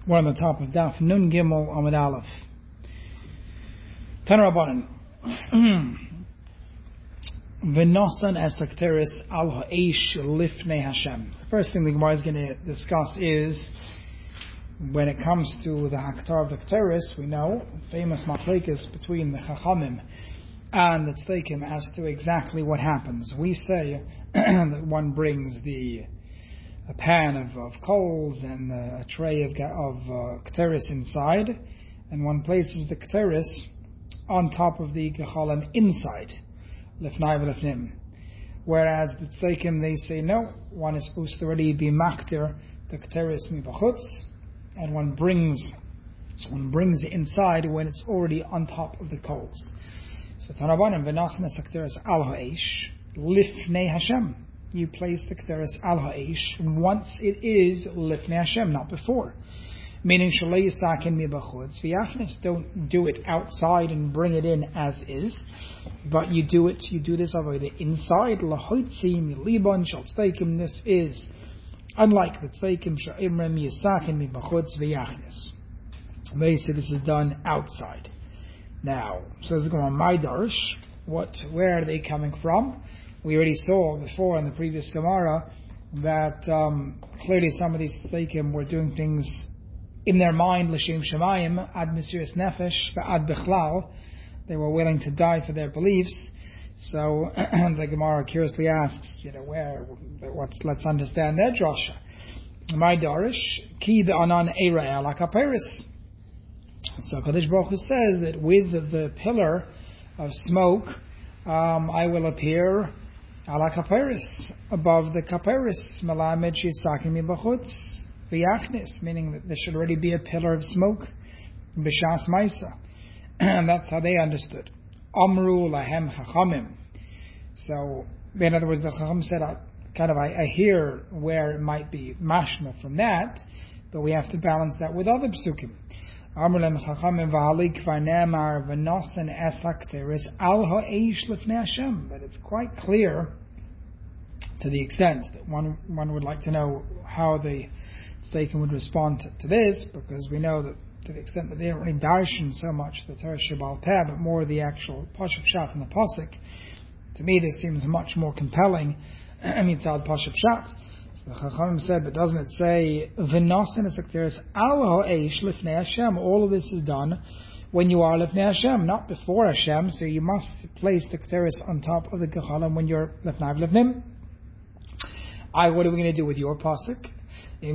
We're on the top of Daf Nun Gimel Amud Aleph. Tan Rabbanan. V'nosan es hakteris al ha'eish lifnei Hashem. The first thing the Gemara is going to discuss is when it comes to the haktar of the hakteris, we know famous machlekes between the Chachamim and the Tzeikim as to exactly what happens. We say that one brings a pan of coals and a tray of ketteris inside, and one places the ketteris on top of the gechalim inside, lefnai v'lefnim. Whereas the tzeikim, they say no, one is supposed to already be maktir the ketteris mibachutz, and one brings it inside when it's already on top of the coals. So Tanabanim v'nasan es ketteris al ha'esh lifnei Hashem. You place the ketteris al ha'esh once it is lifnei Hashem, not before. Meaning shalei yisakin mibachutz v'yachnis. Don't do it outside and bring it in as is, but you do this avodah inside. Lahoitzi miliban shal tzeikim. This is unlike the tzeikim sha'imrem yisakin mibachutz v'yachnis. They say this is done outside. Now, so this is going on my darsh. Where are they coming from? We already saw before in the previous Gemara that clearly some of these tzeikim were doing things in their mind, l'shem shemayim, ad mesiras nefesh, ad bichlal. They were willing to die for their beliefs. So the Gemara curiously asks, let's understand their drasha. My darish, ki anan eira ala kaperis. So Kadosh Baruch Hu says that with the pillar of smoke, I will appear ala kaperis, above the kaperis, malamed shisakim mibachutz v'yachnis, meaning that there should already be a pillar of smoke, b'shas maisa. And that's how they understood. Amru lahem chachamim. So, in other words, the chacham said, I hear where it might be mashma from that, but we have to balance that with other psukim. Amru lahem chachamim v'halik v'nemar v'nosen es hakteris al ha'eish lifnei Hashem. But it's quite clear, to the extent that one would like to know how the Tzeikim would respond to this, because we know that to the extent that they don't really darshan so much the Torah Shebal Peh, but more the actual Pashup Shat and the Pasuk. To me, this seems much more compelling. Mitzad Pashup Shat. So the Chachamim said, but doesn't it say V'nosen es hakteris al ha'eish lifnei Hashem? All of this is done when you are lifnei Hashem, not before Hashem. So you must place the ketteris on top of the gechalim when you're lifnai v'lifnim. What are we going to do with your pasuk? That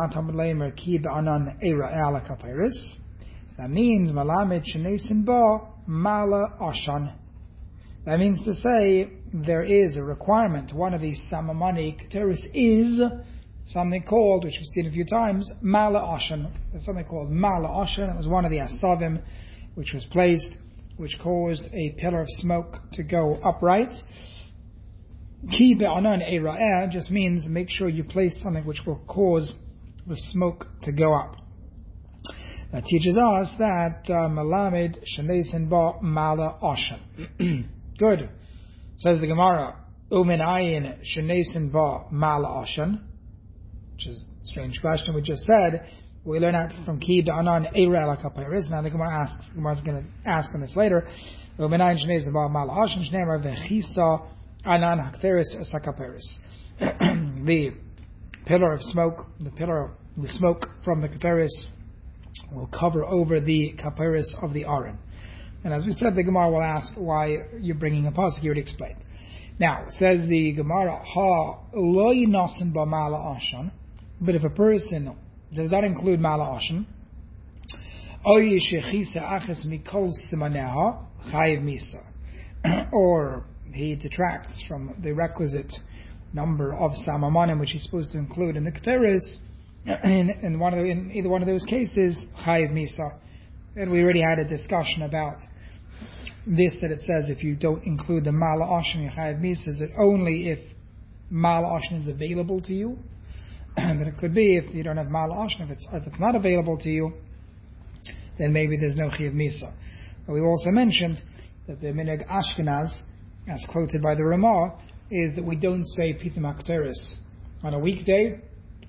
means malamed shenesin ba mala ashan. That means to say there is a requirement. One of these samamani ketteris is something called, which we've seen a few times, mala ashan. There's something called mala ashan. It was one of the asavim which was placed, which caused a pillar of smoke to go upright. Ki be'anan eira'eh just means make sure you place something which will cause the smoke to go up. That teaches us that malamed shenesin ba mala ashan. Good. Says the Gemara, umin ayin shenesin ba mala ashan, which is a strange question we just said. We learn that from ki be'anan eira'eh lakapiris. Now the Gemara's going to ask on this later. Umin ayin shenesin ba mala ashan shneimar v'chisa anan hakteris es hakaperis. The pillar of smoke, the smoke from the kaperis will cover over the kaperis of the aron. And as we said, the Gemara will ask why you're bringing a pasuk. You would explain. Now, it says the Gemara, ha lo yinasin ba mala ashan. But if a person does not include mala ashan, o yishechisa achas mikol simaneha chayiv misa, or he detracts from the requisite number of samamanim which he's supposed to include in the ketteris, in either one of those cases, chayiv misa. And we already had a discussion about this, that it says if you don't include the mala ashan, chayiv misa. Is it only if mala ashan is available to you? But it could be if you don't have mala ashan, if it's not available to you, then maybe there's no chayiv misa. But we also mentioned that the minhag Ashkenaz, as quoted by the Ramah, is that we don't say Pitam HaKteris on a weekday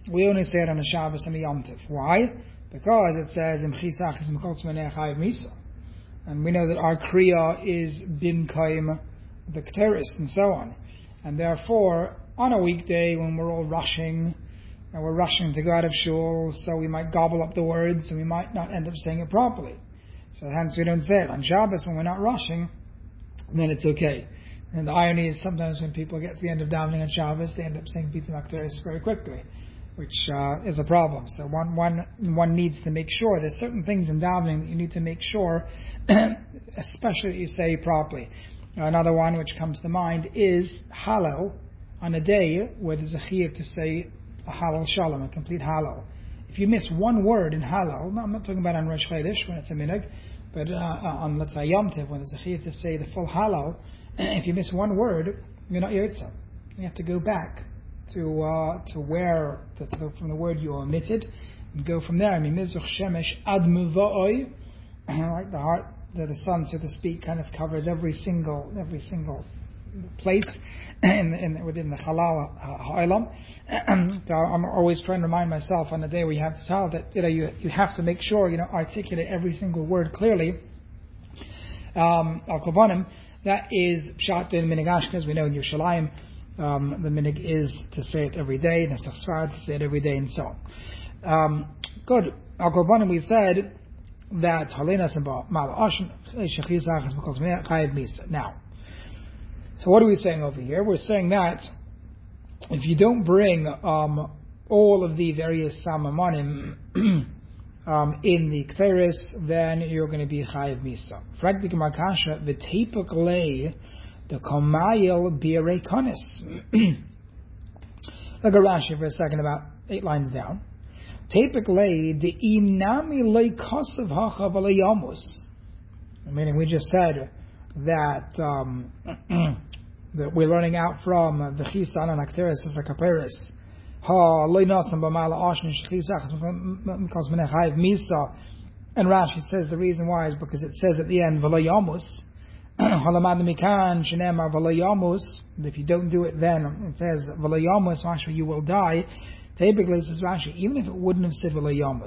we only say it on the Shabbos and the Yom Tov. Why? Because it says, and we know that our Kriya is Bimkaim the Kteris and so on. And therefore, on a weekday when we're all rushing, and we're rushing to go out of shul, so we might gobble up the words and we might not end up saying it properly. So hence we don't say it. On Shabbos, when we're not rushing, then it's okay. And the irony is sometimes when people get to the end of davening on Shabbos, they end up saying Bita Makteris very quickly, which is a problem. So one needs to make sure there's certain things in davening that you need to make sure, especially that you say properly. Another one which comes to mind is Hallel, on a day where there's a chiyuv to say a Hallel Shalom, a complete Hallel. If you miss one word in Hallel, I'm not talking about on Rosh Chodesh when it's a minhag, but on, let's say, Yom Tov, when there's a chiyuv to say the full Hallel, if you miss one word, you're not Yotza. You have to go back to where, from the word you omitted, and go from there. I mean, Mizuch Shemesh Ad Muva'oi, right, the sun, so to speak, kind of covers every single place within the Halal Ha'olam. So I'm always trying to remind myself on the day where you have this halal that you have to make sure articulate every single word clearly. Al Kovanim, that is Pshat in Minig Ashkenaz. We know in Yerushalayim the minig is to say it every day, in Sfard to say it every day, and so on. Good. Al Kovanim, we said that Halenas and Mala Ashn Shechizach is because Chayiv Misa. Now, so what are we saying over here? We're saying that if you don't bring all of the various Samamonim in the Kteris, then you're going to be Chayiv Misa. Fragdik Markasha, the Tepuk Lei, the Komayel Birei Konis. Look at Rashi for a second, about 8 lines down. Tepuk Lei, the Inami Lei Kosav Hachav Alayamus. Meaning, we just said that that we're learning out from the Chisan and Akteris as a Kaperis. Ha Lei Nasam B'Mala Ashnish Chisach because Menechayiv Misa. And Rashi says the reason why is because it says at the end V'Layamus. Halamad Mikan Shenemar V'Layamus. If you don't do it, then it says V'Layamus. Rashi, you will die. Typically, says Rashi, even if it wouldn't have said V'Layamus,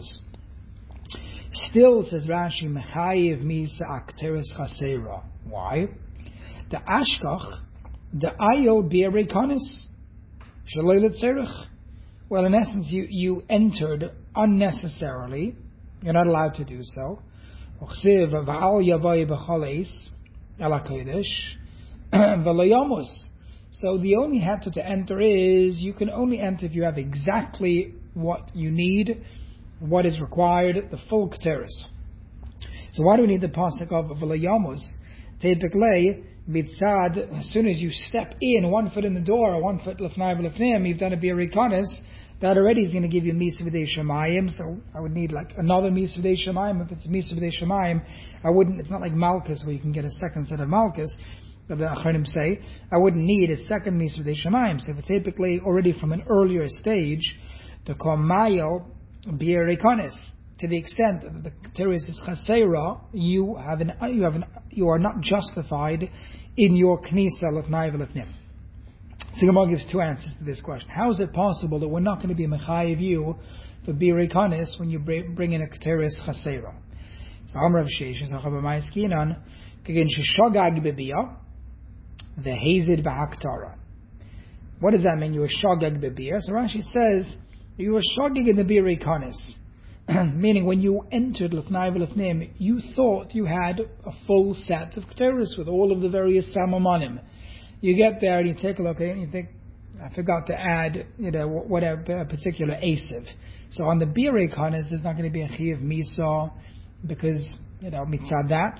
still says Rashi Mechayiv Misa Akteris Chasera. Why? The Ashkach, the Ayol Birei Konis, Shalei L'Tzerich. Well, in essence, you entered unnecessarily. You're not allowed to do so. Uchsiv V'al Yavai B'Chaleis Ela Kodesh V'Layamus. So the only heter to enter is, you can only enter if you have exactly what you need, what is required, the full Kteris. So why do we need the pasuk of V'Layamus? Typically, mitzad, as soon as you step in, 1 foot in the door, 1 foot lefnai v'lefnim, you've done a birei konis, that already is going to give you misa v'dei shemayim. So I would need like another misa v'dei shemayim. If it's misa v'dei shemayim, it's not like malchus where you can get a second set of malchus, but the Achronim say, I wouldn't need a second misa v'dei shemayim. So if it's typically already from an earlier stage, the komayel birei konis, to the extent that the Kteris is chasera, you are not justified in your knisa lefnai v'lefnim. So Gemara gives 2 answers to this question. How is it possible that we're not going to be mechayiv you for birei konis when you bring in a Kteris chasera? So Amar Rav Sheshes Achabamai Skinan Kegin Sheshogag Bebiyah the Hazid Ba'aktara. What does that mean? You were shogag bebiyah. So Rashi says you were shogag in the birei konis. Meaning, when you entered Lefnai V'Lefnim, you thought you had a full set of Kteris with all of the various Samamonim. You get there and you take a look at it and you think, I forgot to add, whatever particular Asiv. So on the Birei Konis, there's not going to be a Chiv Misa because, Mitzadat,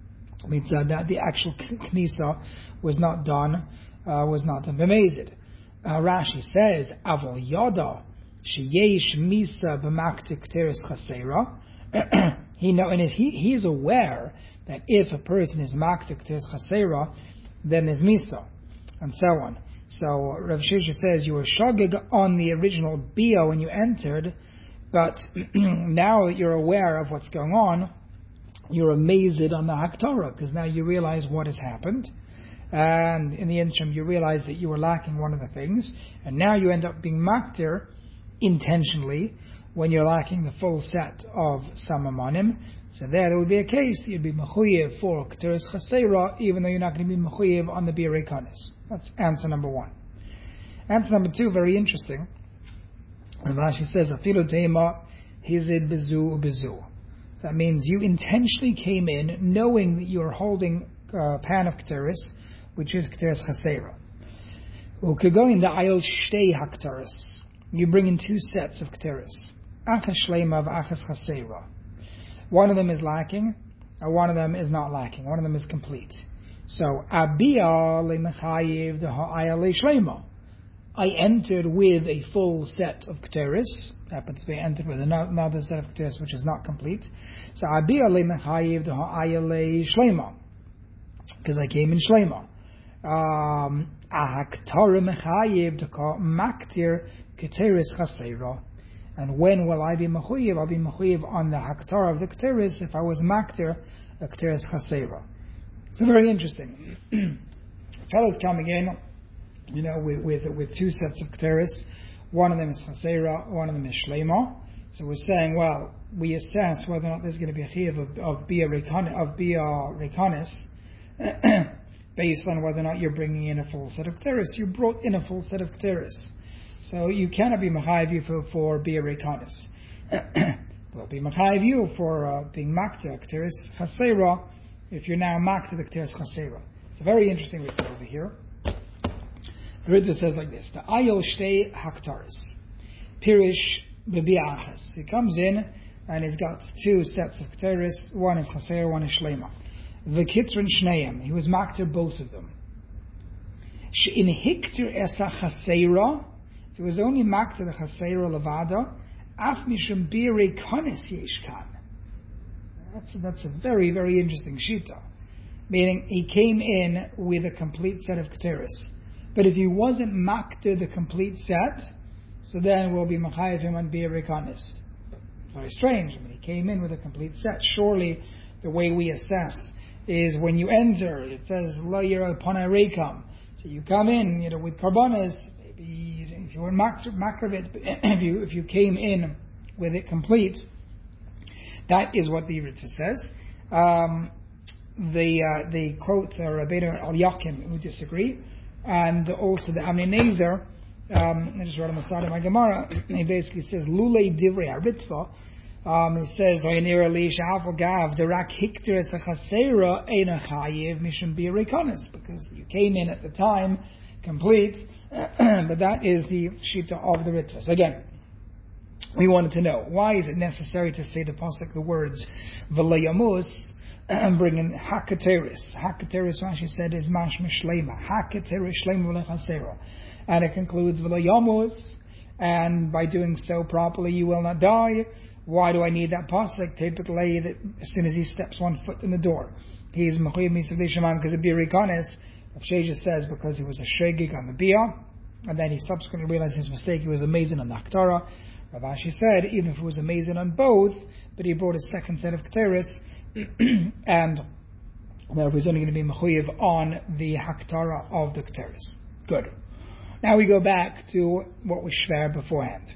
the actual Knisa was not done B'mezid. Rashi says, Avol Yada, Sheyesh Misa b'maktik teres chasera. He is aware that if a person is maktik teres chasera, then there's Misa, and so on. So Rav Sheshes says you were shogeg on the original Bia when you entered, but now that you're aware of what's going on, you're amazed on the Haktorah, because now you realize what has happened. And in the interim, you realize that you were lacking one of the things, and now you end up being maktir intentionally when you're lacking the full set of Samamonim. So there would be a case that you'd be mechuyev for Keteris Chasera, even though you're not going to be mechuyev on the Biurei Kanis. That's answer number one. Answer number two, very interesting. Rashi says, Afilu Teima Hizid Bezu Bezu. That means you intentionally came in knowing that you're holding a pan of Keteris, which is Keteris Chasera. Ukegoin the Ayol Shtei HaKteris. You bring in two sets of Keteris. Achas Shleima v'Achas Chasera. One of them is lacking, or one of them is not lacking. One of them is complete. So, Abiyah le'mechayiv de'ha'ayah le'shleima. I entered with a full set of Keteris. Happens to be entered with another set of Keteris which is not complete. So, Abiyah le'mechayiv de'ha'ayah le'shleima. Because I came in Shleima. Ahaktar mechayiv de'ka maktir Keteris Chasera. And when will I be mechuyev? I'll be mechuyev on the haktar of the Keteris if I was maktir a Keteris Chasera. So very interesting. Fellows coming in, with two sets of Keteris. One of them is Chasera, one of them is Shleima. So we're saying, well, we assess whether or not there's going to be a chiyuv of Biurei Kanis based on whether or not you're bringing in a full set of Keteris. You brought in a full set of Keteris. So you cannot be mechayiv you for Biurei Kanis. Well, be mechayiv you for being makta Keteris Chasera if you're now makta the Keteris Chasera. It's a very interesting Ritva over here. The Ritva says like this: the Ayol Shtei Haktaris Pirish Bebiachas. He comes in and he's got two sets of Keteris. One is Chasera, one is Shleima. V'kitron Shneim. He was makta both of them. In Hiktir Esa Chasera. It was only makta the Chasera Levada, af mishum Biurei Kanis yeshkan. That's a very, very interesting shita. Meaning he came in with a complete set of Keteris. But if he wasn't makta the complete set, so then we'll be mechayev him on Biurei Kanis. Very strange. He came in with a complete set. Surely the way we assess is when you enter, it says Lo Yira Panei Reikam. So you come in, with karbanas. If you were makravit, if you came in with it complete, that is what the Ritva says. The quotes are Rabbeinu Al Yakim who disagree, and also the Amnei Nezer. I just wrote on the side of my Gemara. He basically says Lulei Divrei HaRitva. He says Oynir Li Sha'afal Gav Derak Hikter Es Chasera Eina Chayiv Mishum Biurei Kanis, because you came in at the time complete. But that is the shita of the Ritvas. Again, we wanted to know, why is it necessary to say the pasuk, the words v'layamus, and bring in hakateris? Hakateris, Rashi said, is mashma shleima. Hakateris shleima v'lechasera. And it concludes v'layamus, and by doing so properly you will not die. Why do I need that pasuk? Typically, that as soon as he steps one foot in the door, he is mechuyev misav shaman because of Biurei Kanis. Sheja says because he was a shegig on the Bia, and then he subsequently realized his mistake, he was amazing on the Aktara. Rav Ashi said, even if he was amazing on both, but he brought a second set of Keteris, and therefore he's only going to be mechuyev on the Haktara of the Keteris. Good. Now we go back to what was shver beforehand.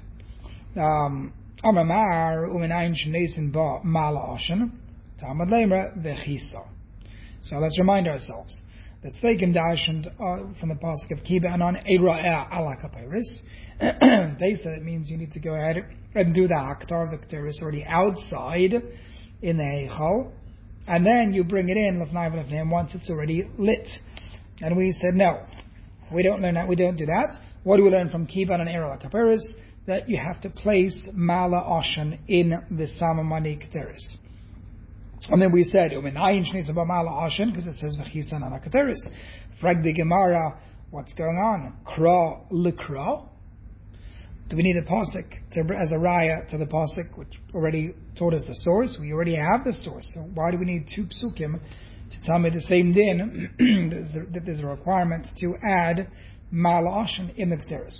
Amamar u'menayin shneisen ba mala ashen, tamad leimra v'chisa. So let's remind ourselves. That's taken dashed from the pasuk of Kiba Anan Eira'eh ala Kapiris. They said it means you need to go ahead and do the Haktar of the Keteris already outside in the Heichal, and then you bring it in Lefnai v'Lefneim once it's already lit. And we said no, we don't learn that. We don't do that. What do we learn from Kiba Anan Eira'eh ala Kapiris? That you have to place Mala Ashen in the Samamani Keteris. And then we said, because it says V'chisan ala Keteris. Frag the Gemara, what's going on? Kra l'kra. Do we need a pasuk as a raya to the pasuk which already taught us the source? We already have the source. So why do we need two psukim to tell me the same din that there's a requirement to add Mala Ashen in the Keteris?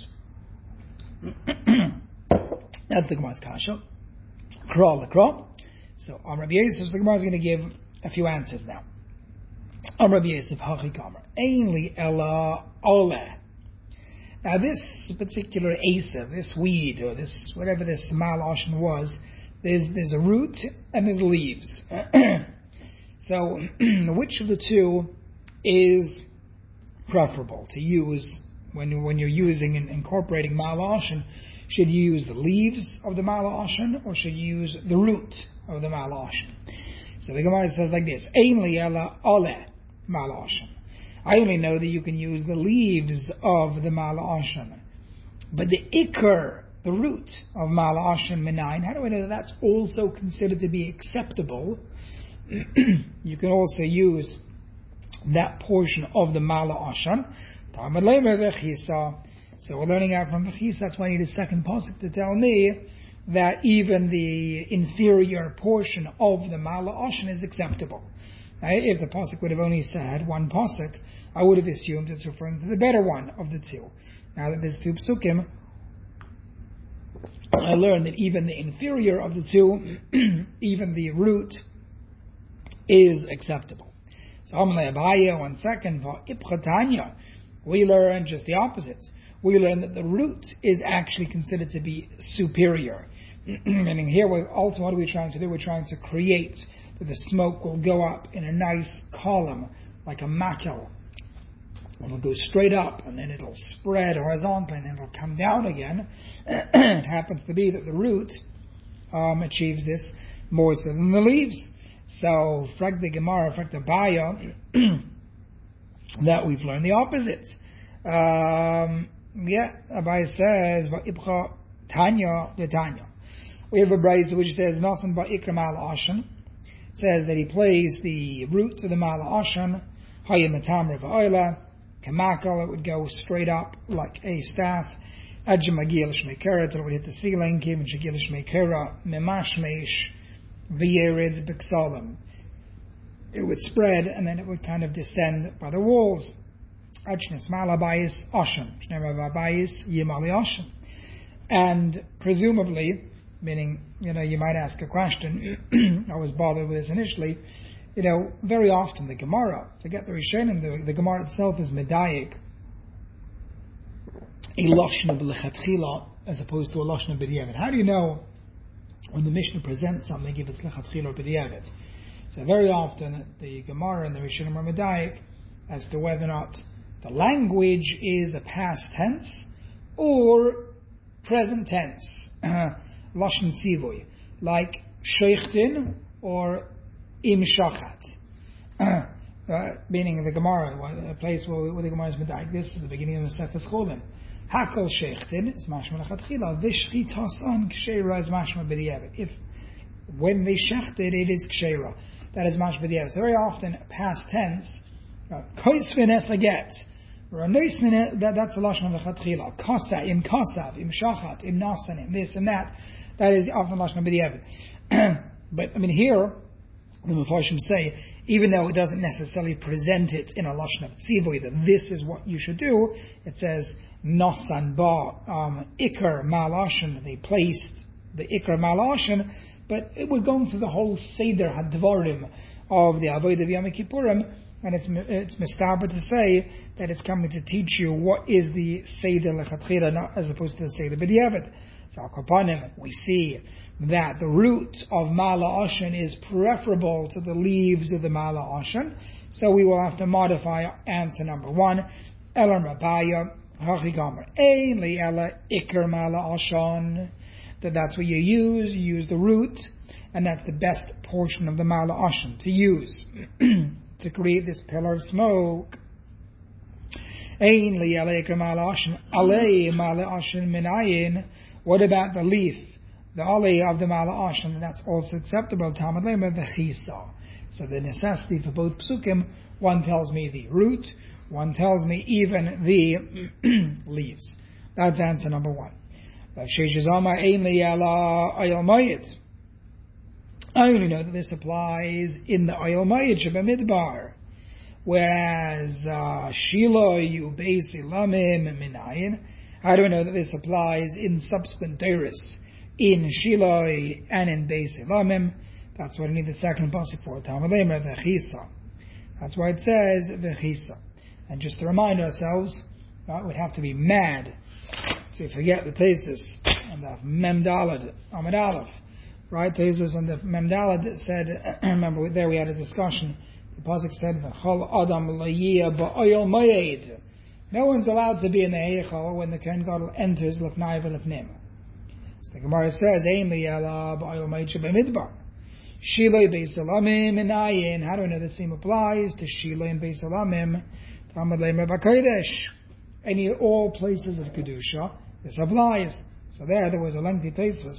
That's the Gemara's kasha. Kra l'kra. So, Rabbi Yosef, the Gemara is going to give a few answers now. Rabbi Yosef, Hachi Kamer, Ainli Ella Ole. Now this particular Asa, this weed, or this whatever this malashon was, there's a root and there's leaves. So which of the two is preferable to use when you're using and incorporating malashon? Should you use the leaves of the malashon or should you use the root of the malashon? So the Gemara says like this: Ein li ela ole malashon. I only know that you can use the leaves of the malashon, but the ikar, the root of malashon minayin, how do I know that that's also considered to be acceptable? You can also use that portion of the malashon. So we're learning out from V'chisa. That's why I need a second pasuk to tell me that even the inferior portion of the malashon is acceptable. Right? If the pasuk would have only said one pasuk, I would have assumed it's referring to the better one of the two. Now that there's two psukim, I learned that even the inferior of the two, even the root, is acceptable. So Amalei Abaya, 1 second, we learn just the opposites. We learn that the root is actually considered to be superior. Meaning here, also what are we trying to do? We're trying to create that the smoke will go up in a nice column, like a makel. It'll go straight up, and then it'll spread horizontally, and then it'll come down again. It happens to be that the root achieves this more so than the leaves. So, frag the Gemara, frag the Baya, that we've learned the opposite. Abai says, "Va'ibcha Tanya v'Tanya." We have a brayz which says, "Nasan ba'ikra malashon." Says that he plays the root to the malashon, hayim matamra va'oila, kamakal. It would go straight up like a staff. Adjamagil shmeikera, till it would hit the ceiling. Kim shagil shmeikera memashmeish v'yered b'ksalim. It would spread and then it would kind of descend by the walls. And presumably, meaning, you might ask a question, I was bothered with this initially, very often the Gemara, forget the Rishonim, the Gemara itself is medayik, a lashna b'lechatchila as opposed to a lashna b'diavad. How do you know when the Mishnah presents something if it's lechatchila or b'diavad? So very often the Gemara and the Rishonim are medayik as to whether or not the language is a past tense or present tense, lashon sivui, like sheichtin or im shachat. Meaning the Gemara, a place where the Gemara is medayik. This is the beginning of the Sefes Cholim. Hakol sheichtin is mashma lechatchila. V'shchitas on ksheira is mashma b'diavad. If when they shechted, it is ksheira. That is mashma b'diavad. So very often past tense. Koisvin es aget. That's the lashon of the chatchila. Kasa, im kasav, im shachat, im nasan, im this and that. That is often lashon of b'diavad. But here, the Mefarshim say, even though it doesn't necessarily present it in a lashon of tzivui that this is what you should do, it says nasan ba ikar malashon. They placed the ikar malashon, but it would go through the whole seder hadvarim of the avodah of Yom Kippurim. And it's mistaber to say that it's coming to teach you what is the Seder Lechatchila, not as opposed to the Seder B'diavad. So, Al-Kapanim, we see that the root of Mala Ashen is preferable to the leaves of the Mala Ashen. So we will have to modify answer number 1. Elam Rabaya, Hachigamer, Ein Li Ela Iker Mala Ashen. That's what you use the root, and that's the best portion of the Mala Ashen to use. To create this pillar of smoke. What about the leaf, the alei of the mala'ashin? That's also acceptable. So the necessity for both psukim, one tells me the root, one tells me even the leaves. That's answer number 1. I only know that this applies in the Oyel Mayit Shebamidbar, whereas Shiloh Ubeis Ilamim Minayin. How do I know that this applies in subsequent Deiris in Shiloh and in Beis Ilamim? That's what I need the second pasuk for. Tamalema V'chisa. That's why it says V'chisa. And just to remind ourselves, Right? Would have to be mad. So you forget the Tesis and the Mem Daled, Amid Aleph. Right? Tesis and the Mem Daled said, remember there we had a discussion. The Pasuk said, V'chol Adam L'yiyah Ba'oyel Moyed. No one's allowed to be in the Eichel when the Kohen Gadol enters L'fnai V'L'fnim. So the Gemara says, Ein Li'ela Ba'oyel Moyed Shebemidbar. Shiloi Beis Elamim and Ayin. How do we know the same applies to Shiloi and Beis Elamim? Talmud Leimer B'Kodesh. All places of Kedusha, this applies. So there was a lengthy Tesis.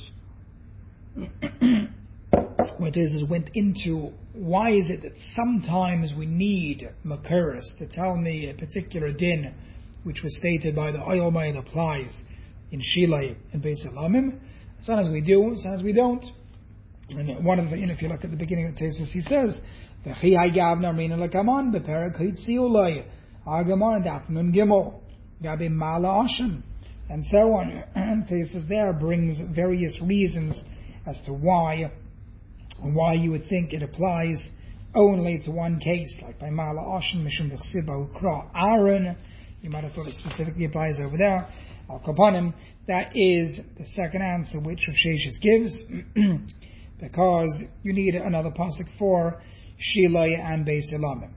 Where Tesis went into why is it that sometimes we need Makuris to tell me a particular din which was stated by the Oyel Moed applies in Shiloi and Beis Elamim. Sometimes we do, sometimes we don't. And one of the, if you look at the beginning of the Tesis, he says, "V'chi ha'gavna mina lekaman beperak hitziulay agamar dafnun gimel gabi mala ashen," and so on. And Tesis there brings various reasons as to why you would think it applies only to one case, like by mala ashen mishum v'chsiba ukra Aaron. You might have thought it specifically applies over there. Al kapanim, that is the second answer which Rav Sheshes gives. Because you need another pasuk for Shiloi and Beis Elamim.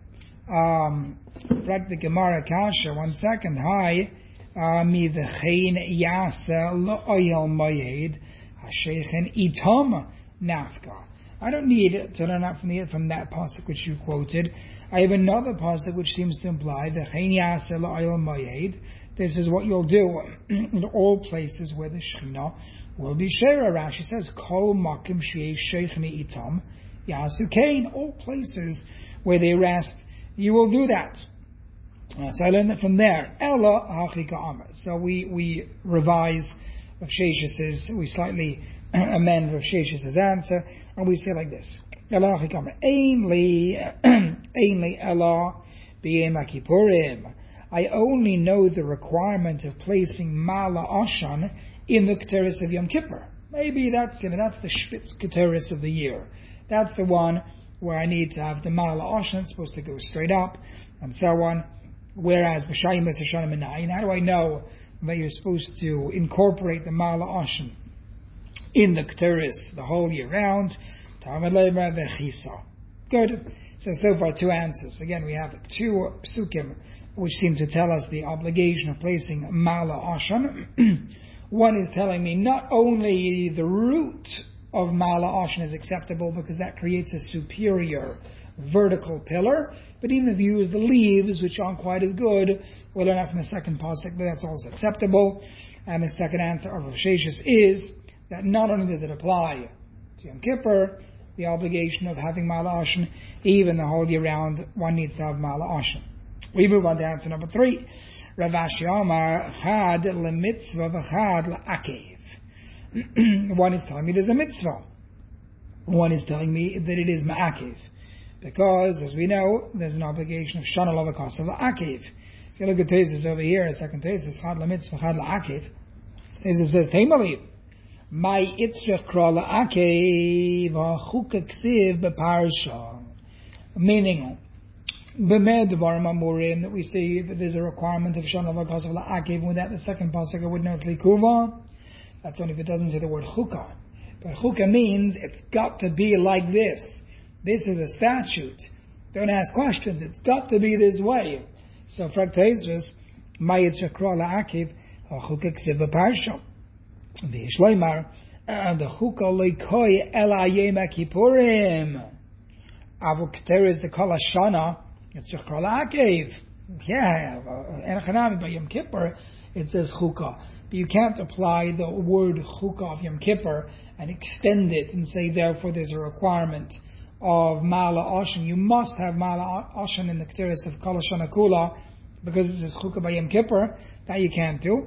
The Gemara Kasha, 1 second. Hi, mi v'chein yasa l'oyel moyed ha'shechen itom nafka. I don't need to learn that from that pasuk which you quoted. I have another pasuk which seems to imply v'chein yasa l'oyel moyed. This is what you'll do in all places where the Shekhinah will be Shera. Rashi says, Kol makim sheyei sheichni itam yasu kain. All places where they rest, you will do that. So I learned it from there. Ella hachika amar. So we revise Rav Sheshes's, we slightly amend Rav Sheshes's answer, and we say like this: Ella hachika amar. Ein li ella b'yom Kippurim. I only know the requirement of placing Mala Ashan in the Keteris of Yom Kippur. Maybe that's the Spitz Keteris of the year. That's the one where I need to have the Mala Ashan, it's supposed to go straight up, and so on. Whereas B'Shayim B'Sashanim Minayin, how do I know that you're supposed to incorporate the Mala Ashan in the Keteris the whole year round? Talmud Leimer V'Chisa. Good. So far 2 answers. Again, we have 2 psukim which seem to tell us the obligation of placing Mala Ashan. One is telling me not only the root of Mala Ashan is acceptable because that creates a superior vertical pillar, but even if you use the leaves, which aren't quite as good, we'll learn that from the second pasuk, but that's also acceptable. And the second answer of Rav Sheshes is that not only does it apply to Yom Kippur, the obligation of having Mala Ashan, even the whole year round, one needs to have Mala Ashan. We move on to answer number 3. Rav Ashi Amar Chad lemitzvah v'chad la'akev. One is telling me there's a mitzvah. One is telling me that it is ma'akev. Because, as we know, there's an obligation of shana l'v'kasav la'akev. If you look at Tesis over here, a second Tesis, Chad lemitzvah v'chad la'akev. Tesis says, Teimali, my itzrech kra la'akev ha'chuka ksiv b'parsha. Meaning, that we see that there's a requirement of Shana V'Kasav La'akev. With that, the second pasuk I would know it's Likuva. That's only if it doesn't say the word Chukah. But Chukah means it's got to be like this. This is a statute. Don't ask questions. It's got to be this way. So, Fraktesis, Mayit Shakra La'akev, Chukah Ksiv B'Parsha. The Shloimar, the Chukah Leikoi Ela Yom Kippurim. Avu Keteris the Kol Hashana. It's Shachar La'akev. Yeah, Enochanami by Yom Kippur, it says Chukah. But you can't apply the word Chukah of Yom Kippur and extend it and say, therefore, there's a requirement of Mala Ashan. You must have Mala Ashan in the Keteris of Kol Hashana Kula, because it says Chukah by Yom Kippur. That you can't do.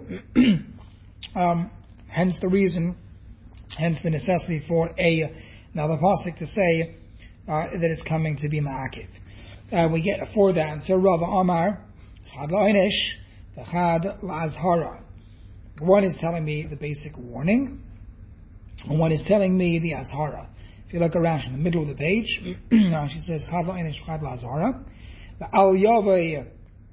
Hence the necessity for another pasuk to say that it's coming to be Ma'akev. We get a 4th answer. Rav Amar Chad La'inish, the Chad La'azhara. One is telling me the basic warning, and one is telling me the Azhara. If you look around in the middle of the page, she says Chad La'inish, Chad La'azhara. The Al Yavei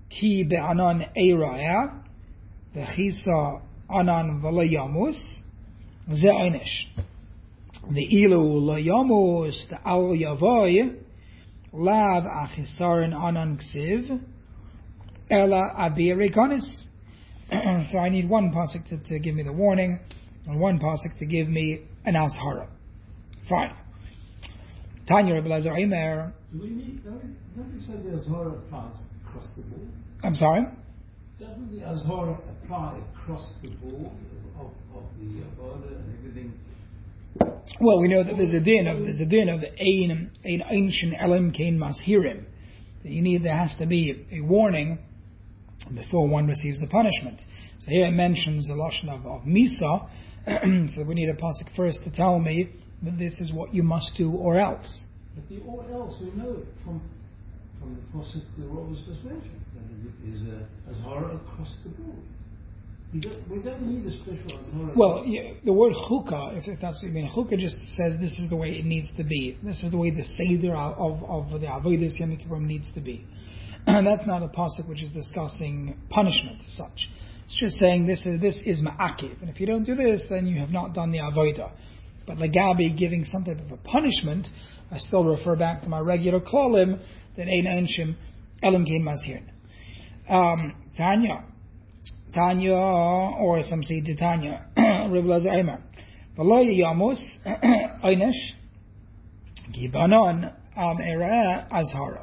ki be'anan eira'eh, v'chisa anan v'lo yamus, ze einish. The ilu lo yamus, the al yavoy, lav achisarin anan ksiv, ela abir rekonis. So I need one pasuk to give me the warning, and one pasuk to give me an azhara. Fine. Tanya Rebbe Lazar Eimer. Do we need? Don't you say the azhara applies across the board? I'm sorry. Doesn't the azhara apply across the board of the avoda and everything? Well, we know that there's a din of ein ancient elim kein mashirim. There has to be a warning before one receives the punishment. So here it mentions the lashon of misa. So we need a pasuk first to tell me that this is what you must do or else. But the or else we know from the pasuk the Rav was just mentioned that it is azhara across the board. We don't need a special azhara. Well, yeah, the word chukah, if that's what you mean, chukah just says this is the way it needs to be. This is the way the seder of the avodas Yom Kippurim needs to be. And that's not a pasuk which is discussing punishment as such. It's just saying this is ma'akiv, and if you don't do this, then you have not done the avodah. But legabi giving some type of a punishment, I still refer back to my regular klalim that ein anshim elim kein mashirin. Tanya, or some say Tanya, Rebbe Lazar Eimer. V'lo yamus einish ki banon era'eh azhara.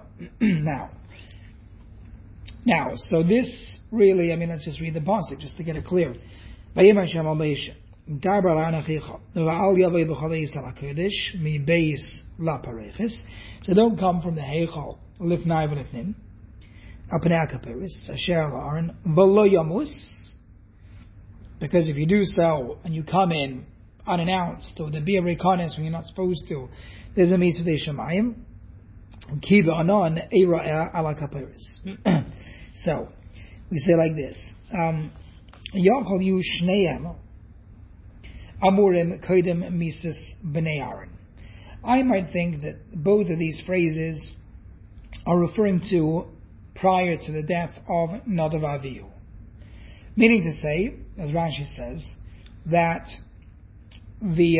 Now, so this really, let's just read the pasuk just to get it clear. Vayim Hashem al Moshe, Dabar la'anachicha, v'al yavei b'chalei Yisrael HaKodesh, mi beis la'pareches. So don't come from the heichal, lifnai v'lifnim, apnei ha'kaperis, asher la'aron, v'lo yamus, because if you do so, and you come in unannounced, or the bir rekones when you're not supposed to, there's a mitzvah shemayim, ki v'anon eira'eh ala kaperis. So, we say like this, Yachol yu shneim amurim kodim mises b'nei Aaron. I might think that both of these phrases are referring to prior to the death of Nadav Avihu. Meaning to say, as Rashi says, that the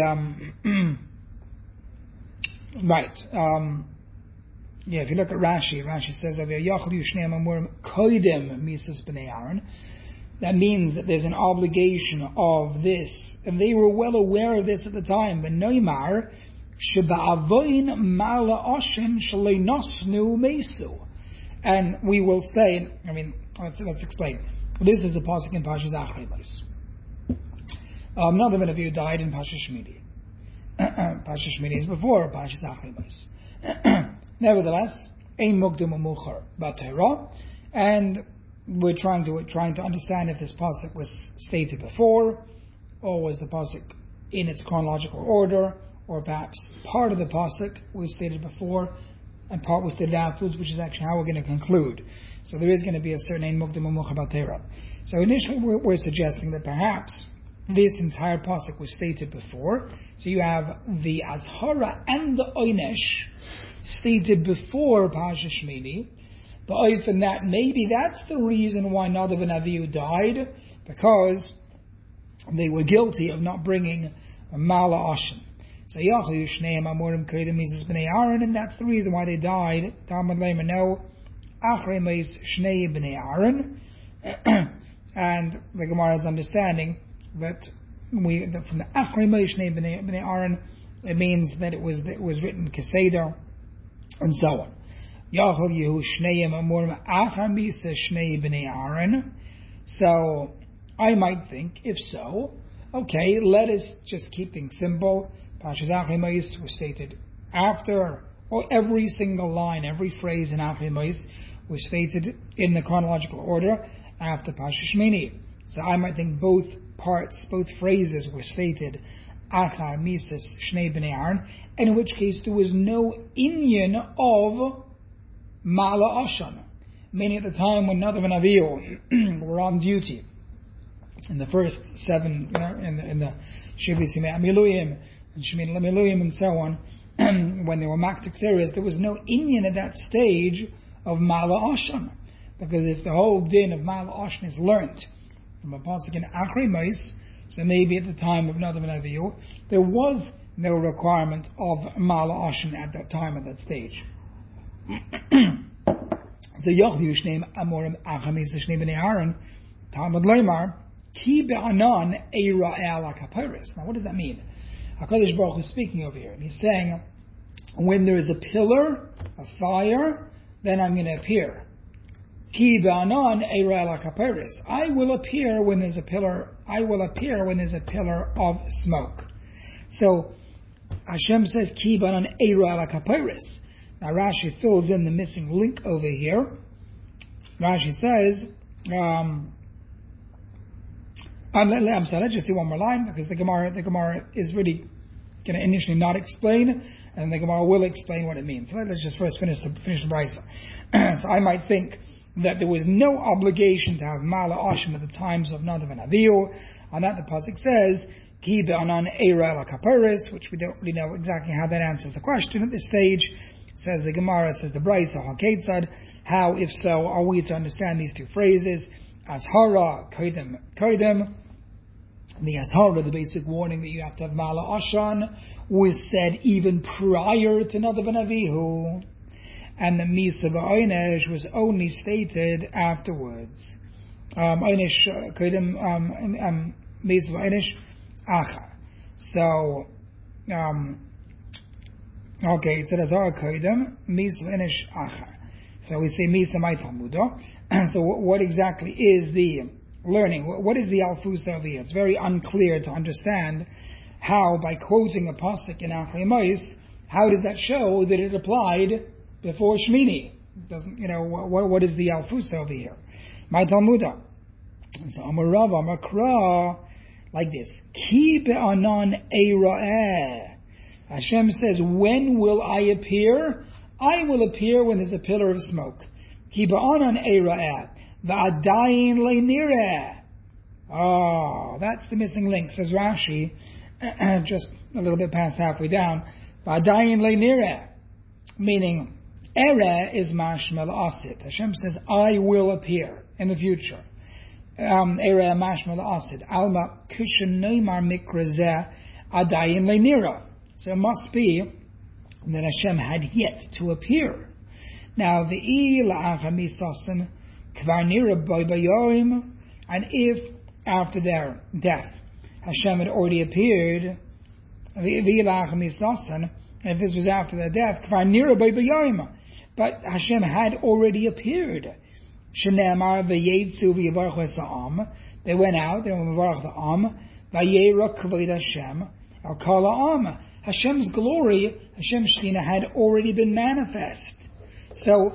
if you look at Rashi says that means that there's an obligation of this, and they were well aware of this at the time. But Neymar sheba'avoin mala oshin shalei nosnu mesu, and we will say, let's explain. This is a pasuk in Parshas Achrei Mos. Another one of you died in Parshas Shmini. Parshas Shmini is before Parshas Achrei Mos. Nevertheless, ein mukdam u'muchar b'Torah, and we're trying to understand if this pasuk was stated before, or was the pasuk in its chronological order, or perhaps part of the pasuk was stated before and part was stated afterwards, which is actually how we're going to conclude. So there is going to be a certain ein mukdam u'muchar b'Torah. So initially we're suggesting that perhaps this entire pasuk was stated before. So you have the azhara and the oynesh stated before Parshas Shmini, but often that maybe that's the reason why Nadav and Avihu died, because they were guilty of not bringing a Mala Oshin. So Yachu Shneim Amorim Kodim Mises Bnei Aaron, and that's the reason why they died. Talmud Leimer no Achrei Mos Shnei Bnei Aaron, and the Gemara's understanding that from the Achrei Mos Shnei Bnei Aaron, it means that it was written Keseder, and so on. Yachol Yehu Shneim Amorim Achar Misa Shnei Bnei Aaron. So I might think, if so, okay, let us just keep things simple. Parshas Achrei Mos was stated after, or every single line, every phrase in Achrei Mos was stated in the chronological order after Parshas Shmini. So I might think both phrases were stated Achar Mises Shnei Bnei Aaron, and in which case there was no inyan of Mala Oshan, meaning at the time when Nadav and Avihu were on duty in the first 7, in the Shivisi Me'amiluyim and Shemin Lamiluyim and so on, when they were Maktik Teres, there was no inyan at that stage of Mala Oshan. Because if the whole din of Ma'ala Oshin is learnt from a pasuk in Achri Mos, so maybe at the time of Nadav and Avihu, there was no requirement of Ma'ala Oshin at that time, at that stage. So Yochvi Shneim Amorim Achamis Shneim Bnei Aaron, Talmud Leimar, Ki Be'anan Eira Ala Kapiris. Now what does that mean? HaKadosh Baruch Hu is speaking over here, and he's saying, when there is a pillar, a fire, then I'm going to appear. Ki Be'anan Eira Ala Kapiris. I will appear when there's a pillar. I will appear when there's a pillar of smoke. So Hashem says, Ki Be'anan Eira Ala Kapiris. Now Rashi fills in the missing link over here. Rashi says, I'm sorry, let's just do one more line, because the Gemara is really going to initially not explain, and the Gemara will explain what it means. So let's just first finish the Brisa. So I might think that there was no obligation to have Ma'ala Oshin at the times of Nadav and Avihu. On that the pasuk says, Ki Be'anan Eira Ala Kapiris, which we don't really know exactly how that answers the question at this stage. Says the Gemara, says the Brisa, HaKetzad, how, if so, are we to understand these two phrases? Ashara, Koidem, the Ashara, the basic warning that you have to have Ma'ala Oshan, was said even prior to Nadav and Avihu, and the Misa Ba'onesh was only stated afterwards. Onesh, Koidem, Misa Ba'onesh, Acha. So, okay, it says Azara Koidem, Misa Ba'onesh, Acha. So we say Misa Mai Talmudo. So what exactly is the learning? What is the Alfusa over here? It's very unclear to understand how, by quoting a pasuk in Achri Mos, how does that show that it applied before Shmini? Doesn't, what is the Alfusa over here? My Talmuda. So Amarav Amakra, like this. Ki be'anan eira'eh. Hashem says, when will I appear? I will appear when there's a pillar of smoke. Ki ba'anan eira'eh. Va'adayin le'nireh. Oh, that's the missing link, says Rashi, just a little bit past halfway down. Va'adayin le'nireh. Meaning, Ereh is mashmal asid. Hashem says, I will appear in the future. Ereh mashmal asid. Alma kushan neymar mikrazeh adayin le'nireh. So it must be that Hashem had yet to appear. Now, the la'achamisasin kvar nira baybayim, and if after their death Hashem had already appeared, the la'achamisasin, and if this was after their death, kvar nira baybayim, but Hashem had already appeared. Shenemar v'yetzu v'yivarach esa'am. They went out, they were mivarach the am, v'yera kavod Hashem, al kol ha'am. Hashem's glory, Hashem's Shekhinah had already been manifest. So,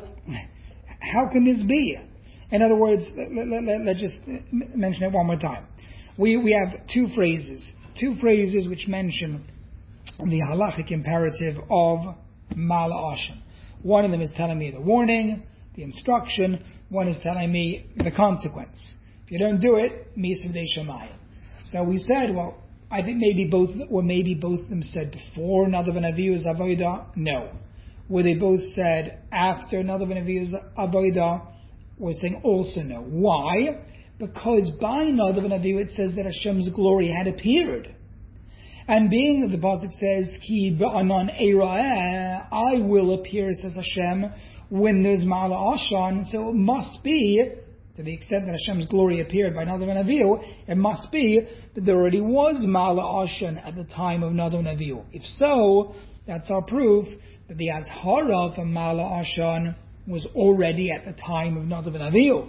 how can this be? In other words, let's just mention it one more time. We have two phrases which mention the halachic imperative of Ma'ala Oshin. One of them is telling me the warning, the instruction. One is telling me the consequence. If you don't do it, Misa B'nei Shamayim. So we said, well, I think maybe both of them said before Nadav and Avihu's Avodah? No. Were they both said after Nadav and Avihu's Avodah? We're saying also no. Why? Because by Nadav and Avihu it says that Hashem's glory had appeared. And being that the pasuk says, Ki ba'anan eira'eh, I will appear, says Hashem, when there's Ma'ala Oshan, so it must be, to the extent that Hashem's glory appeared by Nadav and Avihu, it must be that there already was Ma'ala Oshan at the time of Nadav and Avihu. If so, that's our proof that the Azhara for Ma'ala Oshan was already at the time of Nadav and Avihu.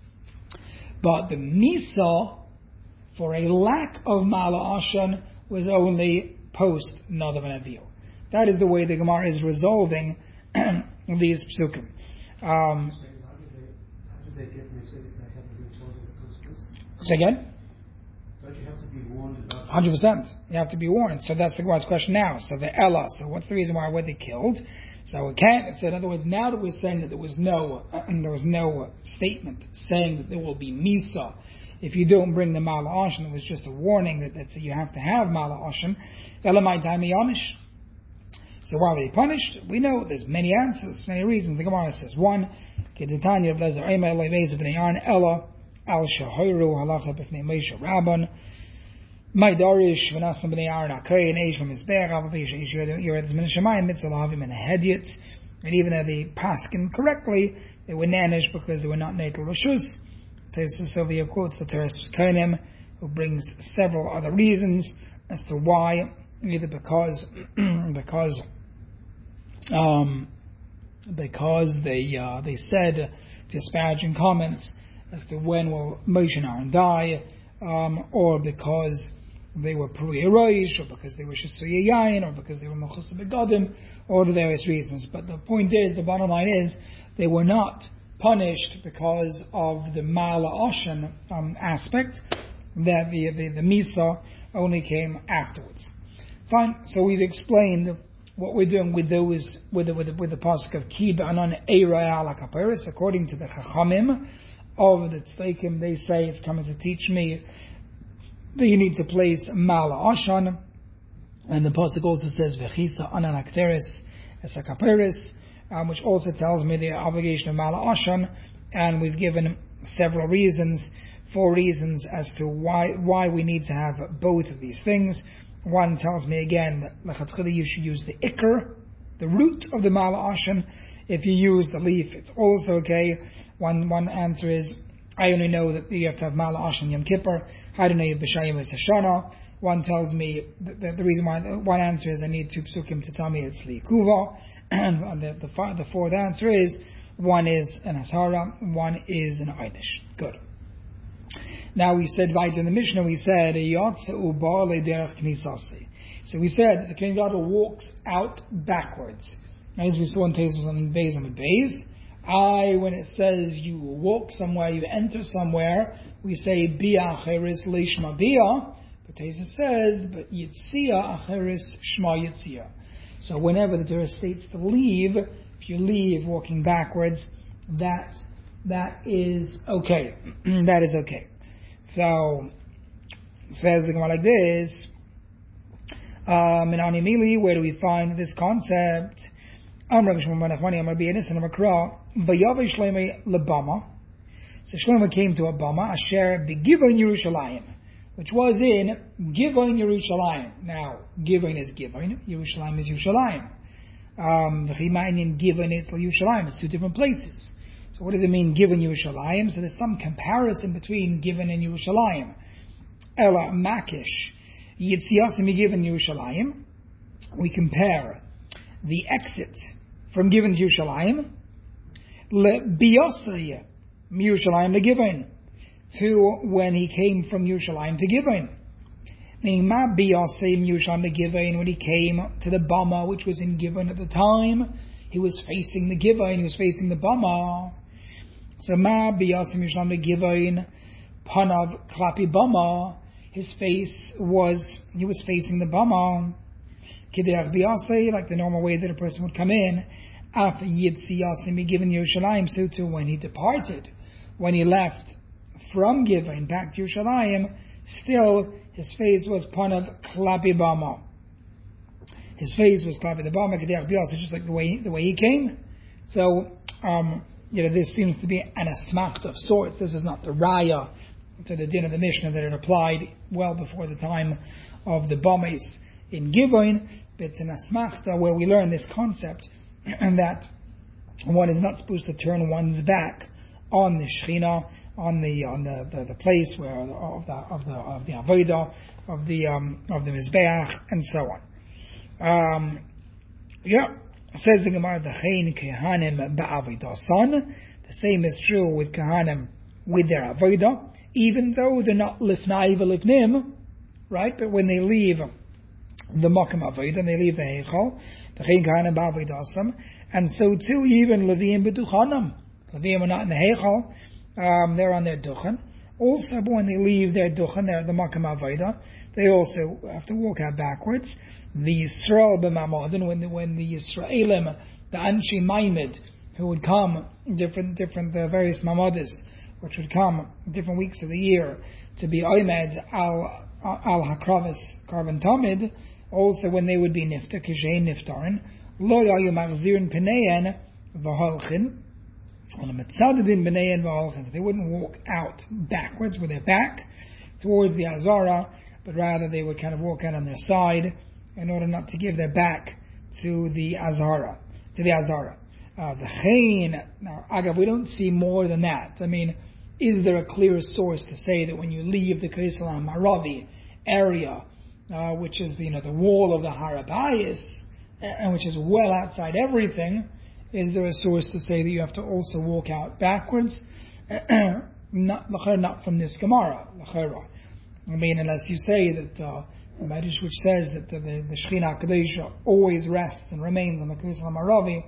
But the Misa, for a lack of Ma'ala Oshan, was only post Nadav and Avihu. That is the way the Gemara is resolving these psukim. How did they get Mitzvah if they haven't been told of the consequence? Say again? Don't you have to be warned about 100%. You have to be warned. So that's the Gemara's question now. So the Ella. So what's the reason why were they killed? So it can't. So in other words, now that we're saying that there was no statement saying that there will be Misa if you don't bring the Ma'ala Oshan, it was just a warning that you have to have Ma'ala Oshan. Elamai Taimi Onish. So why were they punished? We know there's many answers, many reasons. The Gemara says, one, Kedetanya of Lezer Ema Eloi Beis of Aaron Ella Al Shahoru Halacha B'fnei Moshe Rabban. My Dorish V'Nasma B'nei Aaron Akoy and Eish from his Be'er Av Eish Eish Yored Zmin Shemayim Mitzvah Havim and Hedyet. And even though they paskin correctly, they were nanish because they were not natal Rishus. Tesis Sylvia quotes the Teres Konim, who brings several other reasons as to why, either because they said disparaging comments as to when will Moshe and Aaron die, or because they were Puri Eroish, or because they were Shisuya Yain, or because they were Mechus Begadim, or the various reasons. But the point is, the bottom line is, they were not punished because of the Ma'ala Oshan aspect, that the Misa only came afterwards. Fine, so we've explained what we're doing with those, with the pasuk of Ki Ba'anan Eirah Ala Kaperis, according to the Chachamim of the Tzeikim. They say it's coming to teach me that you need to place Ma'ala Oshan, and the pasuk also says V'chisa Anan Akteris as a Kaperis, which also tells me the obligation of Ma'ala Oshan, and we've given several reasons, 4 reasons as to why we need to have both of these things. One tells me again that l'chatchila you should use the ikr, the root of the Ma'ala Oshan. If you use the leaf, it's also okay. One answer is, I only know that you have to have Ma'ala Oshan Yom Kippur. I don't know if B'Shayim is Hashanah. One tells me that the reason why. One answer is I need 2 psukim to tell me it's Likuva, and the fourth answer is one is an Ashara, one is an Einish. Good. Now we said right in the Mishnah, we said Yatzeu Ba'alei Derech Knisasi. So we said the Kohen Gadol walks out backwards. As we saw in Tesis on Beis and Beis. When it says you walk somewhere, you enter somewhere, we say Bia Acheris Leishma Bia. But Tesis says, but Yitzia Acheris Shma Yitzia. So whenever the Torah states to leave, if you leave walking backwards, that is okay. That is okay. So, says the Gemara like this, in Animili, where do we find this concept? Amr Shlomo So Shlomo came to a Bama, Asher Begivon Yerushalayim, which was in Givon Yerushalayim. Now, Givon is Givon, Yerushalayim is Yerushalayim. V'chimayin Givon it's Yerushalayim, it's 2 different places. So what does it mean, Givon Yerushalayim? So there's some comparison between Givon and Yerushalayim. Ela Makish Yitziasim Givon Yerushalayim. We compare the exit from Givon to Yerushalayim, Le Biyosri Yerushalayim to Givon, to when he came from Yerushalayim to Givon. Meaning, Ma Biyosri Yerushalayim to Givon, when he came to the Bama, which was in Givon at the time, he was facing the Givon, he was facing the Bama. So Ma Biyasim Yerushalayim to Givon, Panav Klapi Bama, he was facing the Bama. Kiderach Biyasei, like the normal way that a person would come in. Af Yitziyasim Givon Yerushalayim, so too when he departed, when he left from Givon back to Yerushalayim, still his face was Panav Klapi Bama. His face was Klapi the Bama, Kiderach Biyasei, just like the way he came. So, this seems to be an asmacht of sorts. This is not the raya to the din of the Mishnah that it applied well before the time of the Bamis in Givon, but it's an asmachta where we learn this concept, and that one is not supposed to turn one's back on the Shechina, on the place where of the avodah, of the mizbeach, and so on. Says the Gemara, the Chayin Kehanim Ba'avodasan. The same is true with Kehanim with their avodah, even though they're not lifnai v'lifnim, right? But when they leave the Makam Avodah, and they leave the Heichal, the Chayin Kehanim Ba'avodasan, and so too even Leviim B'Duchanam. Leviim are not in the Heichal, they're on their Duchan. Also, when they leave their Duchan, the Makam Avodah, they also have to walk out backwards. The Yisrael b'Mamadin, when the Yisraelim, the Anshi Maimed, who would come, different various Mamadis, which would come different weeks of the year to be Oimed al Hakravis Karban Tamid, also when they would be Nifta, Kishain Niftarin, Lo Yayu Machzirin Peneyen V'Holchin, They wouldn't walk out backwards with their back towards the Azara, but rather they would kind of walk out on their side in order not to give their back to the Azara. Now, Agav, we don't see more than that. I mean, is there a clear source to say that when you leave the Kisla Maravi area, which is the wall of the Harabayis, and which is well outside everything, is there a source to say that you have to also walk out backwards? Not from this Gemara. I mean, unless you say that the Medrash which says that the Shechina Kadesha always rests and remains on the Kisla Maravi,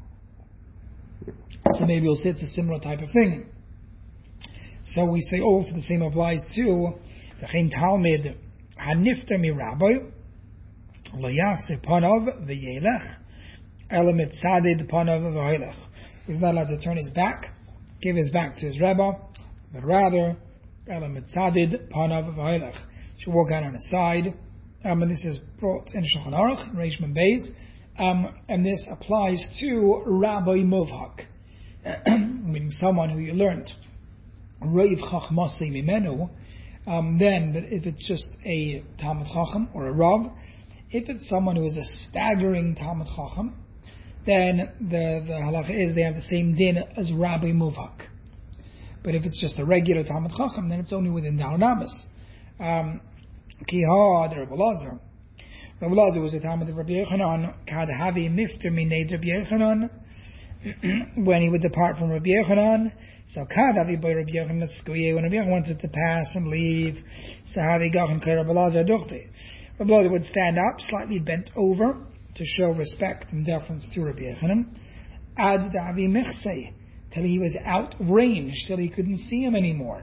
so maybe you'll say it's a similar type of thing. So we say also the same applies to the Chen Talmid Hanifta mi Rabbi Lo Yachse Panav v'Yelech Elamit Sadid Panav v'Yelech. He's not allowed to turn his back, give his back to his Rebbe, but rather Elamit Sadid Panav v'Yelech. Should walk out on his side. And this is brought in Shulchan Aruch, Reish Mem Beis, and this applies to Rabbi Movhak, meaning someone who you learnt Reiv Chachmasei Mimenu. Then, but if it's just a Talmud Chacham or a Rav, if it's someone who is a staggering Talmud Chacham, then the halacha is they have the same din as Rabbi Movhak. But if it's just a regular Talmud Chacham, then it's only within Daled Amos. Kihad Rabbi Lazar. Rabbi Lazar was a Talmud of Rabbi Yochanan. Kad Havi Mifter Minei Rabbi Yochanan. When he would depart from Rabbi Yochanan, so Kad Havi by Rabbi Yochanan when Rabbi Yochanan wanted to pass and leave, so Havi Gachan Kai Rabbi Lazar Duchte. Rabbi Lazar would stand up, slightly bent over, to show respect and deference to Rabbi Yochanan. Ad Davi Mechsei, till he was out of range, till he couldn't see him anymore.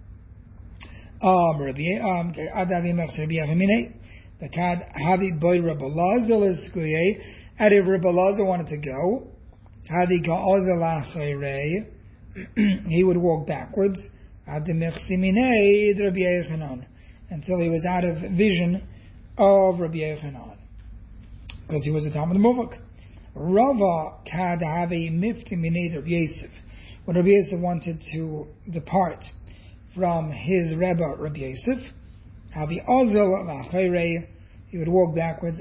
The Kad Havi by Rabbi Lazar is Guye, and if Rabbi Lazar wanted to go, he would walk backwards until he was out of vision of Rabbi Yochanan, because he was a Talmud Muvak. Rava Kad Havi Mifti Minei Rabbi Yosef. When Rabbi Yosef wanted to depart from his Rebbe Rabbi Yosef, he would walk backwards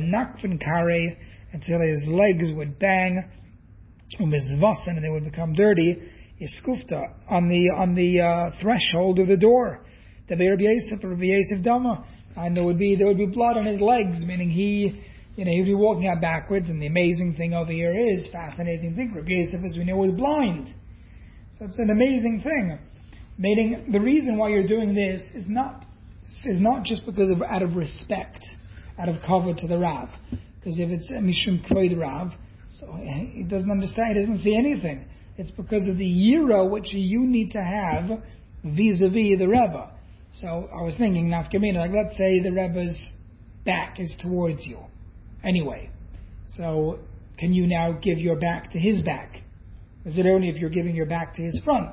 until his legs would bang and they would become dirty. Iskufta on the threshold of the door. The Rabbi Yosef Dama, and there would be blood on his legs, meaning he'd be walking out backwards. And the amazing thing over here is, fascinating thing, Rabbi Yosef, as we know, was blind. So it's an amazing thing. Meaning the reason why you're doing this is not just because of out of respect, out of cover to the Rav. Because if it's a Mishum Kvod Rav, so he doesn't understand, he doesn't see anything. It's because of the yira which you need to have vis-a-vis the Rebbe. So I was thinking, like let's say the Rebbe's back is towards you. Anyway, so can you now give your back to his back? Is it only if you're giving your back to his front?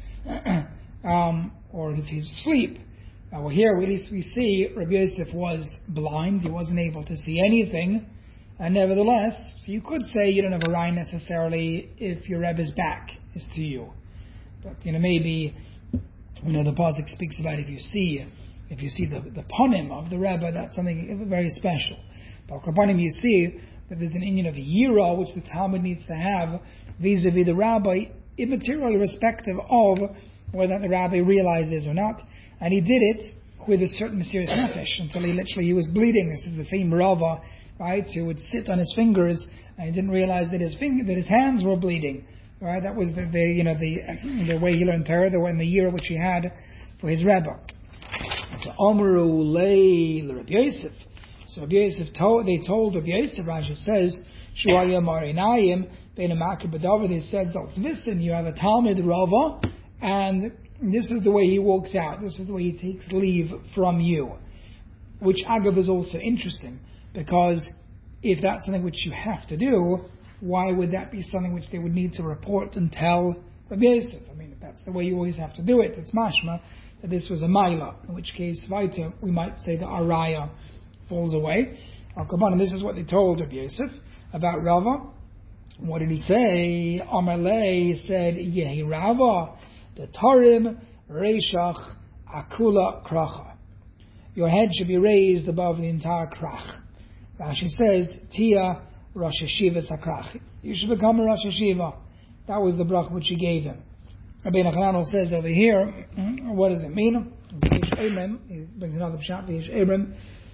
Or if he's asleep? Well, here at least we see Rabbi Yosef was blind. He wasn't able to see anything. And nevertheless, so you could say you don't have a right necessarily if your Rebbe's back is to you. But, maybe, the Pasuk speaks about if you see the panim of the Rebbe, that's something very special. But panim you see that there's an inyan of yira which the Talmud needs to have vis-a-vis the rabbi, immaterial, irrespective of whether the rabbi realizes or not. And he did it with a certain mysterious nefesh until he was bleeding. This is the same Rava, right, who would sit on his fingers and he didn't realize that his hands were bleeding. Right, that was the way he learned Torah, the year which he had for his Rebbe. So Amru Lei Rabbi Yosef. So Rabbi Yosef they told Rabbi Yosef, Rashi says, Shuaya Marinayim Bein Makir B'David. He said, Zaltzvisten, you have a Talmud Rava, and this is the way he walks out. This is the way he takes leave from you. Which Agav is also interesting, because if that's something which you have to do, why would that be something which they would need to report and tell Rabbi Yosef? I mean, if that's the way you always have to do it, it's mashma that this was a maila, in which case, weiter, we might say the araya falls away. And this is what they told Rabbi Yosef about Rava. What did he say? Amalei said, Yehi Rava, the Tarim, Reishach, Akula, Kracha. Your head should be raised above the entire krach. Rashi says, Tia, Rosh Hashiva Sakrach. You should become a Rosh Hashiva. That was the brach which he gave him. Rabbi Nachman says over here, what does it mean? He brings another shot, Abram.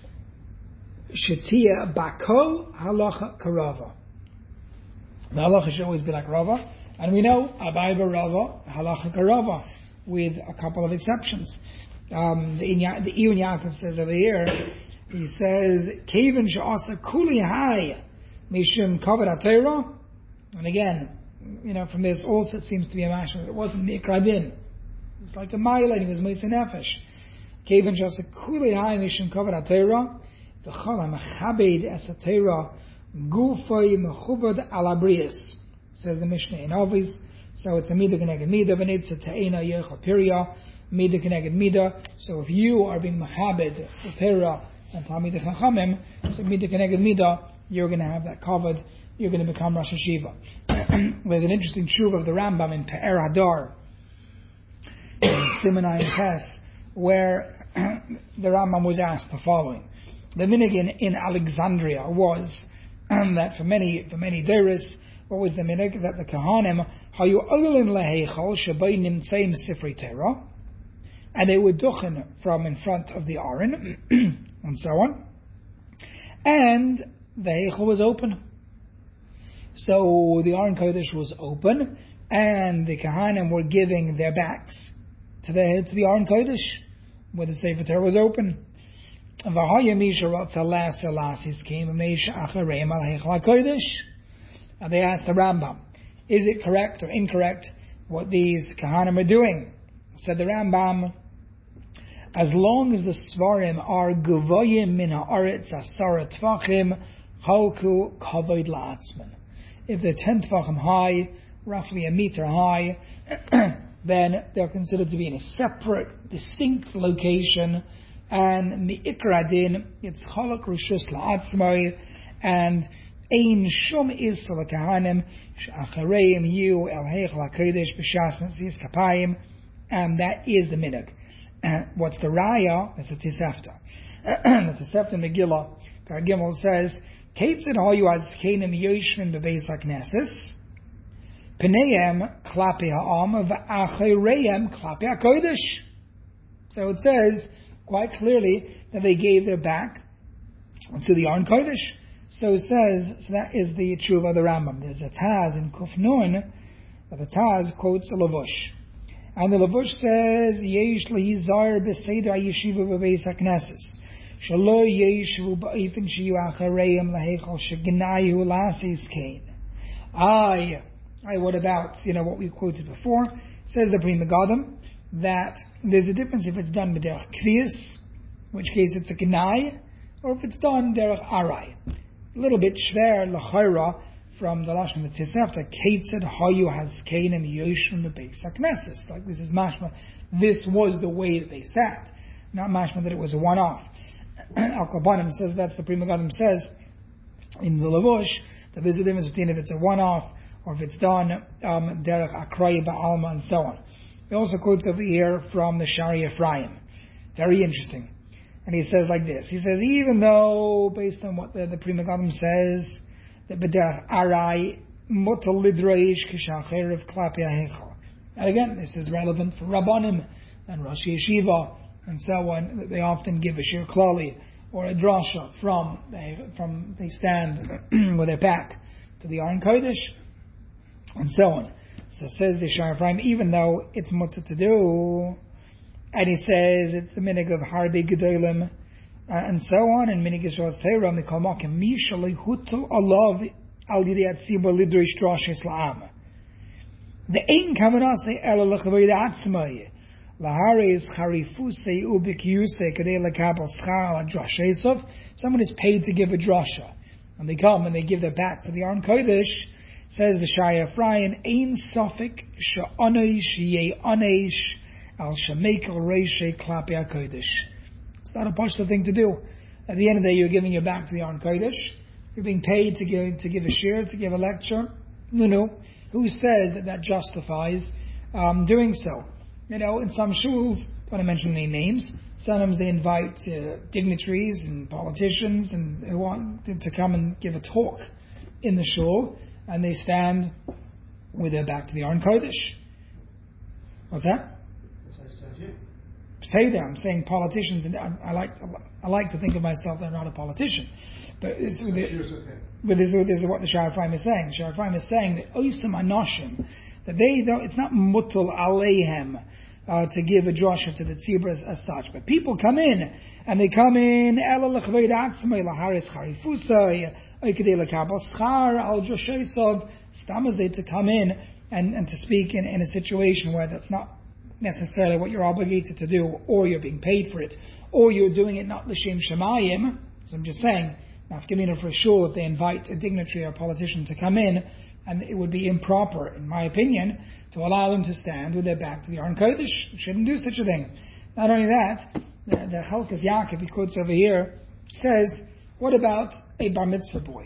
Shetia Bako Halacha Karava. The halacha should always be like Rava, and we know Abai Rava Halacha Karava, with a couple of exceptions. The Iyun Yaakov says over here, he says, Kevin Sha'asa Kuli Hai Mishum Kavod HaTorah. And again, from this also it seems to be a mashal. It wasn't Mikradin. It's like a mile, and he was Meisa Nefesh. Kevin Sha'asa Kuli Hai Mishum Kavod HaTorah. V'chol HaMechabed Es HaTorah Gufay Mechubad Alabrius, says the Mishnah in Avis. So it's a midah keneged midah, v'nitza te'ena yecha pirya, midah keneged midah. So if you are being mechabed the Torah and Talmidei Chachamim, so midah keneged midah, you're going to have that covered. You're going to become Rosh Hashiva. There's an interesting tshuva of the Rambam in Pe'er Hadar, in Simonai and Tes, where the Rambam was asked the following: the minhag in Alexandria was that for many deiros, what was the minhag? That the Kahanim hayu oglin leheichal shabay nimtzeim sifrei Torah, and they would duchen from in front of the Aron, and so on, and the heichal was open. So the Aron Kodesh was open, and the Kahanim were giving their backs to the Aron Kodesh, where the Sefer Torah was open. And they asked the Rambam, is it correct or incorrect what these Kahanim are doing? Said the Rambam, as long as the Svarim are Guvayim min ha'aretz asara tvachim chalku kavod la'atzman. If they're 10 tvachim high, roughly a meter high, then they're considered to be in a separate, distinct location. And mi'ikra din, it's chalak rishus la'atzmai, and ein shum is l'kahanim she'achareim yu el heichal hakodesh b'shas nesias kapayim, and that is the minhag. What's the raya? It's a tisefta. The tisefta Megillah, Paragimel says, Keitzid hayu azkenim yoshvin bebeis hakneses, pneihem klapi ha'am v'achareim klapi hakodesh. So it says quite clearly that they gave their back to the Aron Kodesh. So it says, so that is the tshuva of the Rambam. There's a Taz in Kuf Nun that the Taz quotes a Lavush. And the Lavush says, Yesh lehizar b'seder ha'yeshiva b'beis ha'knesses. Shalo yeshu ba'ifin shiyu achareim laheichal shegnayu lasis kain. What about, what we quoted before? Says the Pri Megadim, that there's a difference if it's done with derech kviyas, in which case it's a kenai, or if it's done derech arai. A little bit shver l'chayra from the lashon of the Tisefta, Keitzed hayu hazkenim yoshun bebeis hakneses. Like this is mashma. This was the way that they sat, not mashma that it was a one-off. Al Kabanim says that's the Pri Megadim says in the Lavush that there's a difference between if it's a one-off or if it's done derech akraya ba'alma and so on. He also quotes over here from the Shari Ephraim. Very interesting. And he says like this. He says, even though, based on what the Pri Megadim says, that b'derech arai mutal lidraish k'shacherev klapi ha'heichal. And again, this is relevant for Rabbanim and Rosh Yeshiva and so on, that they often give a shir klali or a drasha from they stand with their back to the Aron Kodesh and so on. So says the Shari Ephraim, even though it's mutter to do, and he says it's the minhag of Harbi Gedolim and so on, and minhag Yisrael's Torah, Mikol Makim Mishalei Hutul Alav Al Yidei Atziba Lidrish Drashes La'am. The Ein Kavanase Ela L'Chavei Atzmai Lahares Charifusei Ubikiusei Kadei L'Kabel Schar Al Drashesov. Someone is paid to give a drasha, and they come and they give their back to the Aron Kodesh. Says the Shai Ephraim, Ein Sofik She'onesh Yei Onesh Al Shemekel Reishe Klapi HaKodesh. It's not a possible thing to do. At the end of the day, you're giving your back to the Aron Kodesh. You're being paid to give a shir, to give a lecture. who says that justifies doing so. In some shuls, don't want to mention any names, sometimes they invite dignitaries and politicians and who want to come and give a talk in the shul, and they stand with their back to the Aron Kodesh. What's that? Say that. I'm saying politicians, and I like to think of myself that I'm not a politician. But this is what the Sha'ar Ephraim is saying. The Sha'ar Ephraim is saying that Oisam Anoshim, that it's not mutal aleihem to give a drasha to the tzibur as such. But people come in, and they come in ela l'chvei atzmei laharis charifusay oikadei lekabel schar al drashosov stamazay, to come in and to speak in a situation where that's not necessarily what you're obligated to do, or you're being paid for it, or you're doing it not l'shem shemayim. So I'm just saying, nafkamina for sure, if they invite a dignitary or a politician to come in, and it would be improper, in my opinion, to allow them to stand with their back to the Aron Kodesh. You shouldn't do such a thing. Not only that, the Chalkas Yaakov, he quotes over here, says, what about a bar mitzvah boy?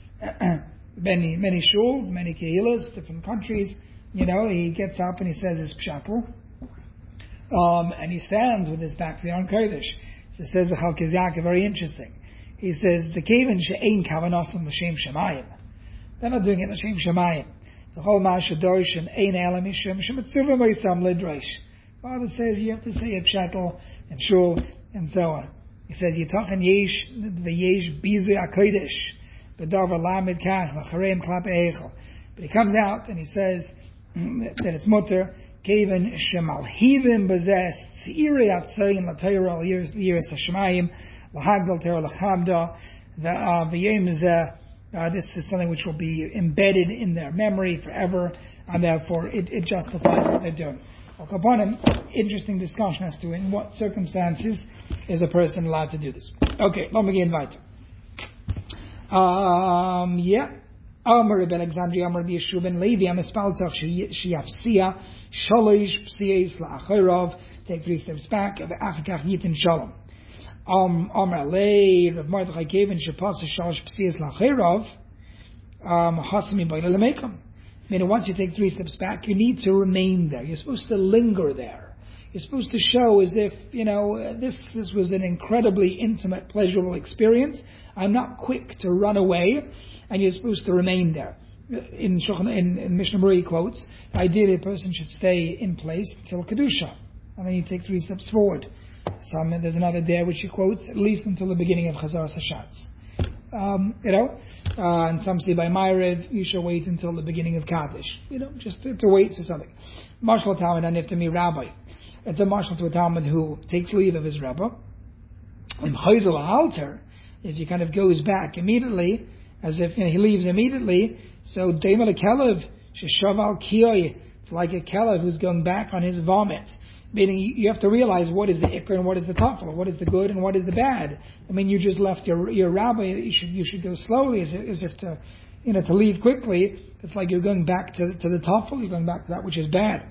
Many shuls, many kehilas, different countries, he gets up and he says his pshatel, and he stands with his back to the Aron Kodesh. So says the Chalkas Yaakov, very interesting. He says, the kevin she'ein kavanosam l'shem shemayim. They're not doing it l'shem shemayim. The whole Masha Dorshan Ein Elam Yishim Shemitzuvim Oisam Lidrash. Father says you have to say a pshatel and shul and so on. He says Yitachan Yesh v'Yesh Bizui HaKodesh B'Davar Lamed Kach V'Chareim Klap Eichel. But he comes out and he says that it's mutter Kevin Shemalhivim Bazes Tzirei Atzayin L'Torah L'Yiras HaShemayim L'Hagdal Torah L'Chamda V'Yem Zeh. This is something which will be embedded in their memory forever, and therefore it justifies what they're doing. Upon an interesting discussion as to in what circumstances is a person allowed to do this. Okay, let me begin weiter. Amar Reb Alexandria, Amar Yeshua ben Levi, Amispaltzach Sheyafsia Shalosh Psies LaAchorov. Take 3 steps back. Ve'achakach Yitin Shalom. Amar Lei Rav Mordechai Kevin Shepasa Shalosh Psies LaAchorov. Hasami B'Yla Lemekom. Meaning, once you take 3 steps back, you need to remain there. You're supposed to linger there. You're supposed to show as if, this was an incredibly intimate, pleasurable experience. I'm not quick to run away, and you're supposed to remain there. In Mishnah Berurah he quotes, ideally a person should stay in place until Kedusha, and then you take 3 steps forward. There's another there which he quotes, at least until the beginning of Chazar Hashatz. And some say by Ma'ariv, you should wait until the beginning of Kaddish. Just to wait for something. Marshal Talmud and Niftami Rabbi. It's a marshal to a Talmud who takes leave of his Rebbe. In Chayzel Alter, if he kind of goes back immediately, as if he leaves immediately, so Deimel Kelev, Sheshav al Kiyoy, it's like a Kelev who's going back on his vomit. Meaning you have to realize what is the ikr and what is the tafel, what is the good and what is the bad. You just left your rabbi. You should go slowly, as if to leave quickly. It's like you're going back to the tafel. You're going back to that which is bad.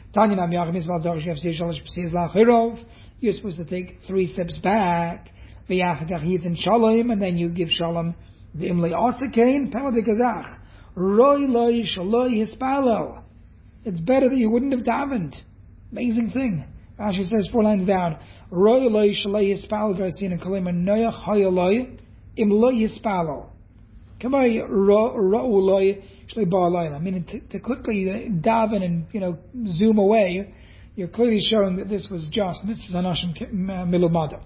You're supposed to take 3 steps back, and then you give shalom. It's better that you wouldn't have davened. Amazing thing. Rashi says 4 lines down. Meaning to quickly daven and zoom away, you're clearly showing that this was just. This is Anashim Milumada.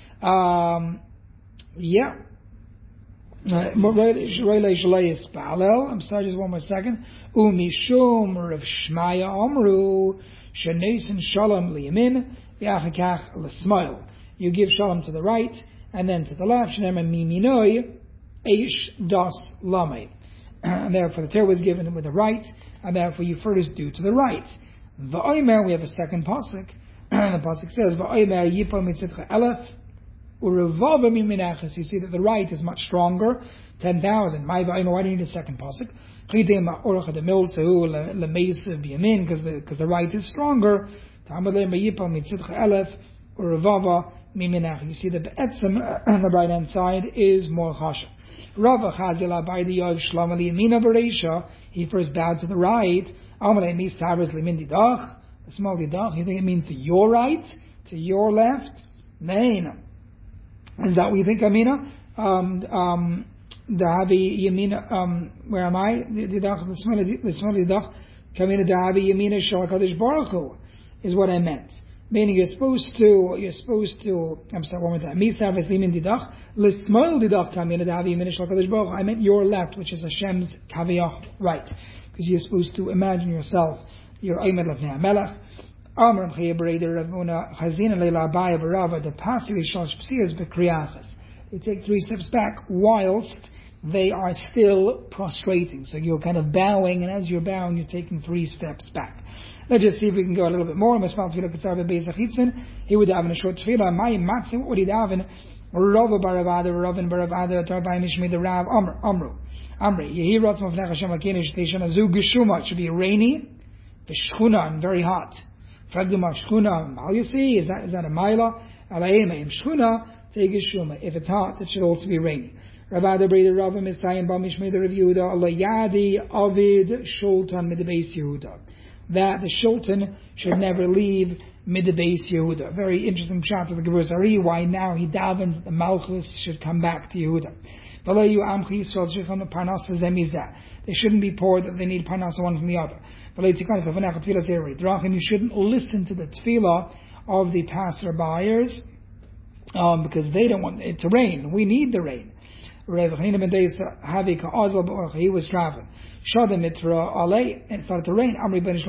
I'm sorry, just one more second. Umishum Rav Shmaya Amru Shenesin Shalom Liyamin V'achakach L'Smail. You give shalom to the right and then to the left. Shnema Miminoi Eish Das Lamei. And therefore the Torah was given with the right, and therefore you first do to the right. V'omer, we have a second pasuk. The pasuk says V'omer Yipo Mitzitcha Elef Urevava Miminachas. You see that the right is much stronger. 10,000. Why do you need a second pasuk? Because the right is stronger. You see that the etzem on the right hand side is more chashav. Rava Chazila by the Yod Shlam Ali Yamina Bereisha. He first bowed to the right. Amalei Misavers Limin Didach. The small Didach. You think it means to your right, to your left? Nein. Is that what you think, Amina? Dahavi Yamina. Where am I? Didach. The small Didach. Kamina Dahavi Yamina Shal Kadosh Baruch Hu is what I meant. Meaning you're supposed to. I'm sorry, one more time. Misavers Limin Didach. L'smoil Didach Kamina Dahavi Yamina Shal Kadosh Baruch Hu. I meant your left, which is Hashem's Kaviyach right. Because you're supposed to imagine yourself. You're Aymed Lefnei HaMelech. Amram Chayabreder Ravuna Chazina Leila Abaya Barava the Pasili Shalosh Psias Bekriachas. They take 3 steps back whilst they are still prostrating. So you're kind of bowing, and as you're bowing, you're taking 3 steps back. Let's just see if we can go a little bit more. He would have in a short tefillah. My maximum what would he have in Rava Baravada, Ravin Baravada, Tarvai Mishmi the Rav Amru. Amri, Yehi Ratzma Fnech Hashem Akinish Teshana Zu Geshuma. It should be rainy, Beshchuna, and very hot. Fragduma Shchuna. How you see? Is that a Maila? Alaima Im Shchuna, take Geshuma. If it's hot, it should also be rainy. Ravada Breda Rava Misayan Bamishmi the Rav Yehuda Allah Yadi Avid Shultan Midbeis Yehuda. That the Shultan should never leave Midbeis Yehuda. Very interesting chapter of the Gevurah Ari. Why now he davens that the Malchus should come back to Yehuda. They shouldn't be poor that they need parnasa one from the other. You shouldn't listen to the tefillah of the passerbyers because they don't want it to rain. We need the rain. He was traveling. It started to rain.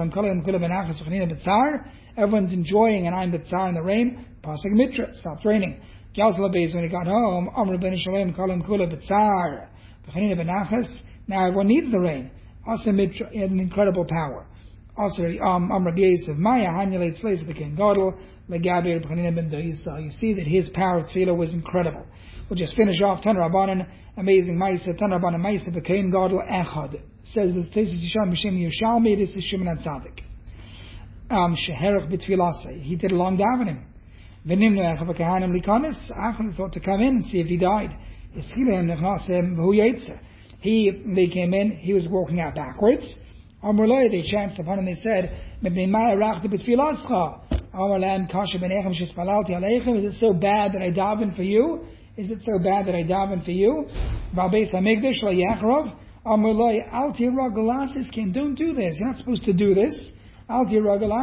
Everyone's enjoying and I'm B'tzar in the rain. Pasuk Mitra, stopped raining. When he got home, now everyone needs the rain. Also, he had an incredible power. Also, you see that his power of tefillah was incredible. We'll just finish off. Tan Rabbanan, amazing Maisa. Tan Rabbanan Maisa became Gadol Echad. Says the thesis Yisham B'Shem Yerushalmi. This is Shimon HaTzadik. Sheherach b'tfilasei. He did a long davening. They thought to come in and see if he died. They came in, he was walking out backwards. They chanced upon him, they said, is it so bad that I daven for you? Is it so bad that I daven for you? Don't do this. You're not supposed to do this. You're not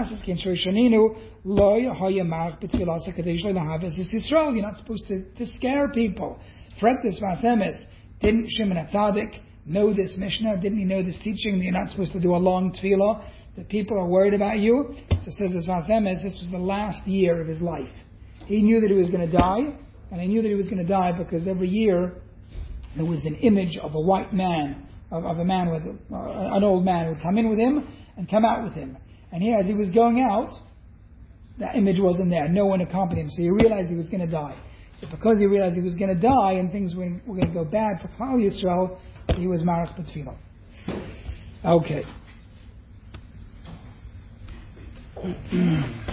supposed to scare people. Didn't Shimon HaTzadik know this Mishnah? Didn't he know this teaching that you're not supposed to do a long tefillah? That people are worried about you? So says this Vasemes, this was the last year of his life. He knew that he was going to die, and he knew that he was going to die because every year there was an image of a white man, of a man with an old man who would come in with him and come out with him. And here, as he was going out, that image wasn't there. No one accompanied him. So he realized he was going to die. So because he realized he was going to die and things were going to go bad for Klal Yisrael, he was marach b'tfilah. Okay.